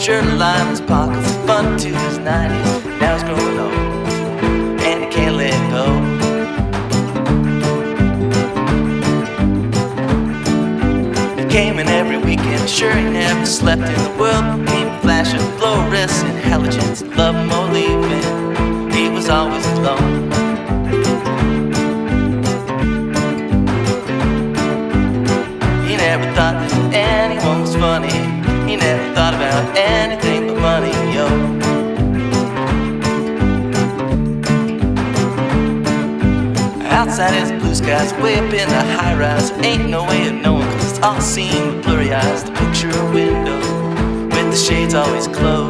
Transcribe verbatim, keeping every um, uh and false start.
shirt lined his pockets, fun to his nineties. Now he's growing old, and he can't let go. He came in every weekend, sure he never slept in the world. Came in flash of fluorescent halogens, love him or leave him, he was always alone. He never thought that anyone was funny. He never thought about anything but money, yo. Outside is blue skies, way up in the high rise. Ain't no way of knowing, cause it's all seen with blurry eyes. The picture window with the shades always closed.